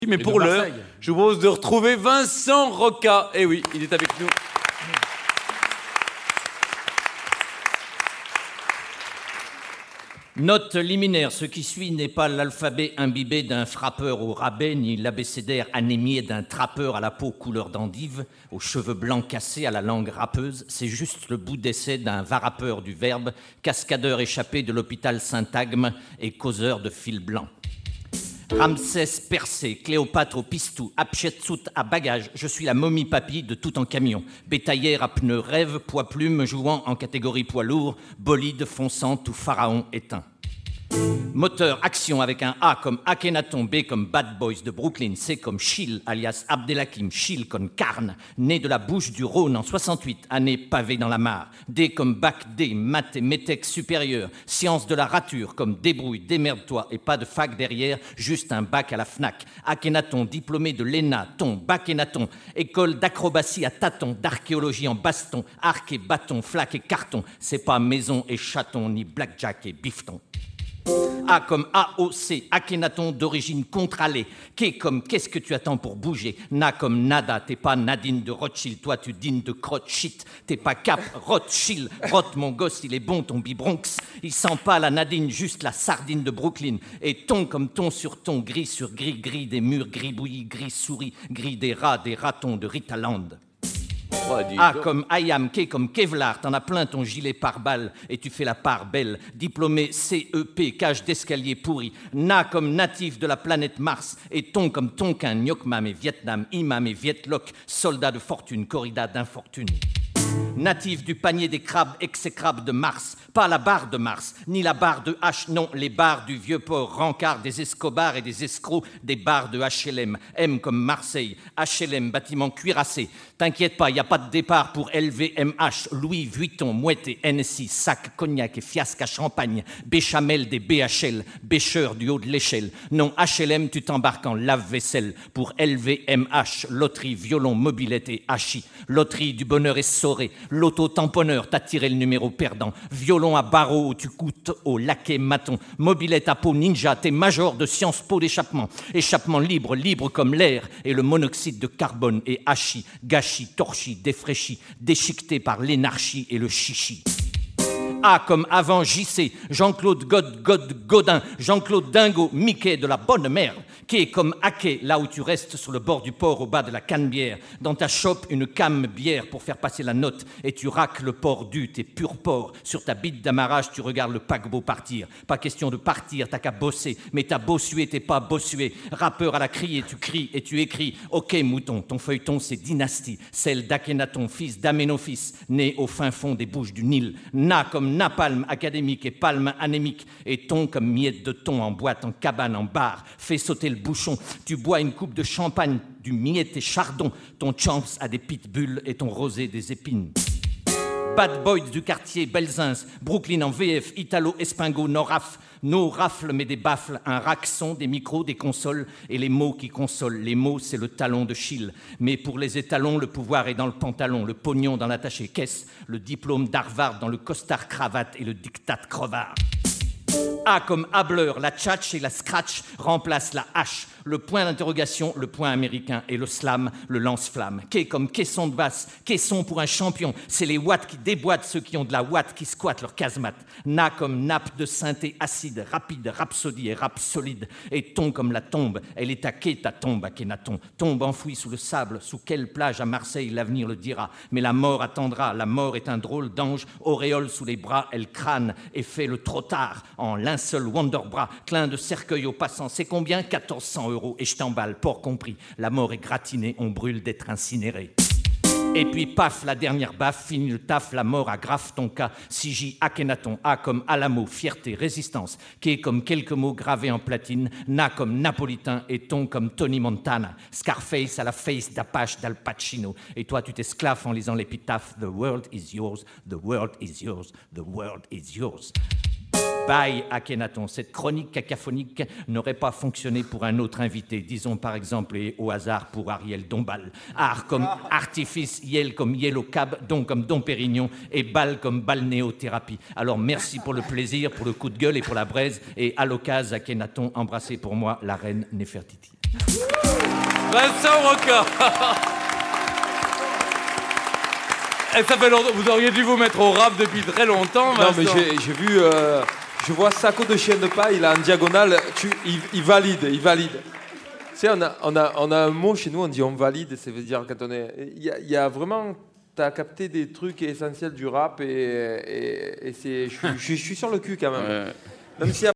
Mais pour l'heure, je vous propose de retrouver Vincent Rocca. Eh oui, il est avec nous. Note liminaire, ce qui suit n'est pas l'alphabet imbibé d'un frappeur au rabais, ni l'abécédaire anémié d'un trappeur à la peau couleur d'endive, aux cheveux blancs cassés, à la langue râpeuse. C'est juste le bout d'essai d'un varapeur du verbe, cascadeur échappé de l'hôpital Saint-Agme et causeur de fil blanc. Ramsès percé, Cléopâtre au pistou, Hatshepsut à bagage, je suis la momie papy de tout en camion. Bétaillère à pneus rêve, poids plume jouant en catégorie poids lourd, bolide fonçant tout pharaon éteint. Moteur, action avec un A comme Akhenaton, B comme Bad Boys de Brooklyn, C comme Chill, alias Abdelhakim, Chill comme Carne, né de la bouche du Rhône en 68, année pavée dans la mare, D comme Bac D, maths et métèque supérieur, science de la rature comme débrouille, démerde-toi et pas de fac derrière, juste un bac à la Fnac. Akhenaton, diplômé de l'ENA, ton, Bakhenaton, école d'acrobatie à tâtons, d'archéologie en baston, arc et bâton, flac et carton, c'est pas maison et chaton, ni blackjack et bifton. A comme AOC, Akhenaton d'origine contre-allée. K comme qu'est-ce que tu attends pour bouger. Na comme nada, t'es pas Nadine de Rothschild, toi tu dînes de crotte shit. T'es pas Cap Rothschild, Roth mon gosse, il est bon ton bibronx. Il sent pas la Nadine, juste la sardine de Brooklyn. Et ton comme ton sur ton, gris sur gris, gris des murs, gris bouillis, gris souris, gris des rats, des ratons de Ritaland. A comme Ayam, K comme Kevlar, t'en as plein ton gilet pare-balles et tu fais la part belle. Diplômé CEP, cage d'escalier pourri. Na comme natif de la planète Mars et ton comme Tonkin, Nyokmam et Vietnam, Imam et Vietloc, soldat de fortune, corrida d'infortune. Natif du panier des crabes exécrables de Mars, pas la barre de Mars, ni la barre de H, non, les barres du vieux port, rencard des escobars et des escrocs, des barres de HLM, M comme Marseille, HLM, bâtiment cuirassé. T'inquiète pas, y a pas de départ pour LVMH, Louis Vuitton, Mouette et NSI, sac, cognac et fiasque à champagne, béchamel des BHL, bêcheur du haut de l'échelle. Non, HLM, tu t'embarques en lave-vaisselle pour LVMH, loterie, violon, mobilette et hachis, loterie du bonheur essoré, l'auto-tamponneur, t'as tiré le numéro perdant, violon à barreaux où tu coûtes au laquais maton, mobilette à peau ninja, t'es major de Sciences Po d'échappement, échappement libre, libre comme l'air et le monoxyde de carbone et hachis, gâchis, torchis, défraîchis, déchiqueté par l'énarchie et le chichi. A comme avant JC, Jean-Claude Godin, Jean-Claude Dingo, Mickey de la bonne merde. K comme Aké, là où tu restes sur le bord du port au bas de la canne-bière. Dans ta chope, une came bière pour faire passer la note et tu raques le port du, t'es pur porc. Sur ta bite d'amarrage, tu regardes le paquebot partir. Pas question de partir, t'as qu'à bosser. Mais t'as bossué, t'es pas bossué. Rappeur à la criée, tu cries et tu écris. Ok mouton, ton feuilleton c'est Dynastie, celle d'Akhenaton, fils d'Aménophis, né au fin fond des Bouches du Nil. Na comme napalm académique et palme anémique, et ton comme miette de thon en boîte, en cabane, en bar, fais sauter le bouchon, tu bois une coupe de champagne, du miette et chardon, ton champs a des pitbulls et ton rosé des épines. Bad Boys du quartier, Belzins, Brooklyn en VF, Italo, Espingo, Noraf, nos rafles mais des baffles, un raxon, des micros, des consoles et les mots qui consolent. Les mots, c'est le talon de Chille. Mais pour les étalons, le pouvoir est dans le pantalon, le pognon dans l'attaché caisse, le diplôme d'Harvard dans le costard cravate et le diktat crevard. A comme hableur, la tchatch et la scratch remplacent la hache. Le point d'interrogation, le point américain et le slam, le lance-flamme. K comme caisson de basse, caisson pour un champion. C'est les watts qui déboîtent ceux qui ont de la watt qui squattent leur casemate. Na comme nappe de synthé acide, rapide, rhapsodie et rap solide. Et ton comme la tombe, elle est à quai ta tombe, Akhenaton. Tombe enfouie sous le sable, sous quelle plage à Marseille l'avenir le dira. Mais la mort attendra, la mort est un drôle d'ange, auréole sous les bras, elle crâne et fait le trotard en linceul Wonderbras, clin de cercueil aux passants. C'est combien? 1400 € et je t'emballe, port compris. La mort est gratinée, on brûle d'être incinéré. Et puis paf, la dernière baffe, fini le taf, la mort aggrave ton cas. CJ Akhenaton, A comme Alamo, fierté, résistance. K comme quelques mots gravés en platine. Na comme napolitain et ton comme Tony Montana. Scarface à la face d'Apache d'Al Pacino. Et toi tu t'esclaves en lisant l'épitaphe. The world is yours, the world is yours, the world is yours. Bye Akhenaton, cette chronique cacophonique n'aurait pas fonctionné pour un autre invité, disons par exemple et au hasard pour Ariel Dombal. Art comme artifice, Yel comme Yellow Cab, Don comme Dom Pérignon et Bal comme balnéothérapie. Alors merci pour le plaisir, pour le coup de gueule et pour la braise et à l'occasion Akhenaton, embrassez pour moi la reine Néfertiti. Vincent Roca. Et ça fait longtemps. Vous auriez dû vous mettre au rap depuis très longtemps, Vincent. Non, mais j'ai vu... je vois Sacco de chien de paille, là, en diagonale. Il valide. Tu sais, on a un mot chez nous, on dit on valide. Ça veut dire quand on est... Il y a vraiment... T'as capté des trucs essentiels du rap et je suis sur le cul quand même. Même si